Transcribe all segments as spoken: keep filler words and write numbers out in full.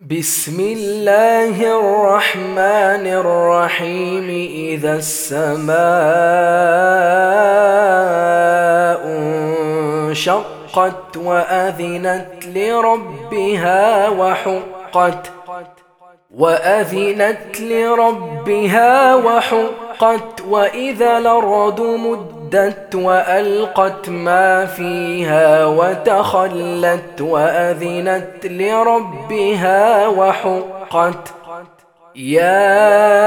بسم الله الرحمن الرحيم. إذا السماء انشقت وأذنت لربها وحقت وأذنت لربها وحقت وإذا الأرض مدت وألقت ما فيها وتخلت وأذنت لربها وحقت. يا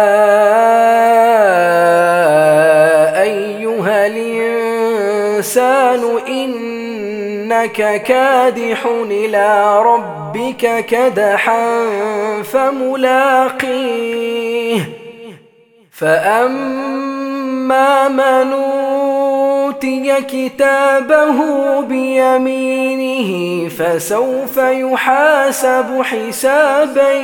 أيها الإنسان إنك كادح إلى ربك كدحا فملاقيه. فأما من أوتي كتابه بيمينه فسوف يحاسب حسابا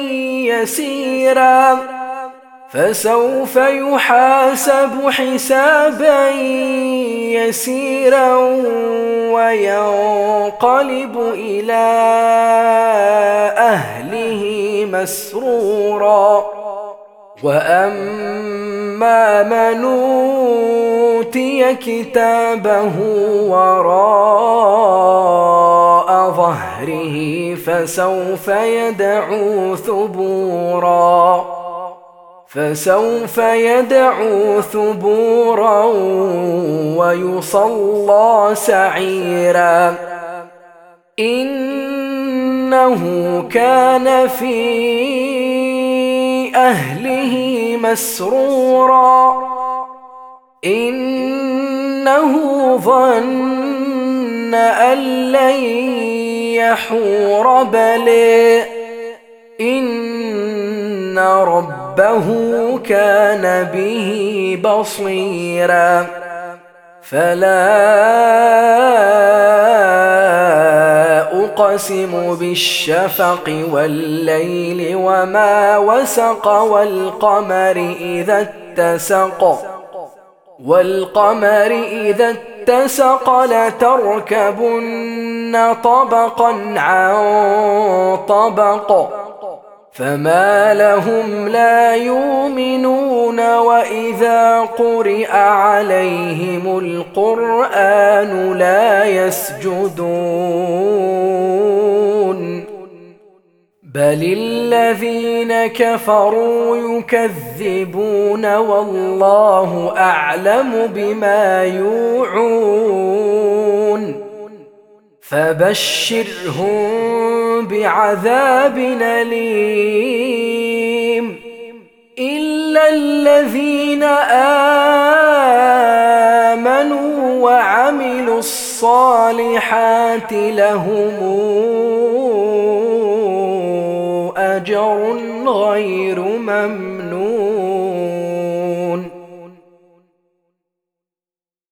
يسيرا فسوف يحاسب حسابا يسيرا وينقلب إلى أهله مسرورا. وأما من أوتي كتابه وراء ظهره فسوف يدعو ثبورا فسوف يدعو ثبورا ويصلى سعيرا. إنه كان في أهله مسرورا إنه ظن أن لن يحور بل إن ربه كان به بصيرا. فلا أقسم بالشفق والليل وما وسق والقمر إذا اتسق والقمر إذا اتسق لتركبن طبقا عن طبق فما لهم لا يؤمنون وإذا قرئ عليهم القرآن لا يسجدون بل الذين كفروا يكذبون والله أعلم بما يوعون. فبشرهم بعذاب أليم إلا الذين آمنوا وعملوا الصالحات لهم أجر غير ممنون.